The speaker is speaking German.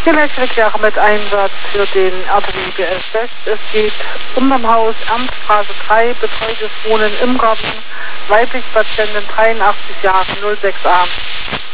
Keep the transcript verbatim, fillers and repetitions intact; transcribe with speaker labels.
Speaker 1: Elektriker mit Einsatz für den R B B S West. Es geht unterm Haus, Ernststraße drei, betreutes Wohnen im Garten, weibliche Patientin dreiundachtzig Jahre, null sechs a.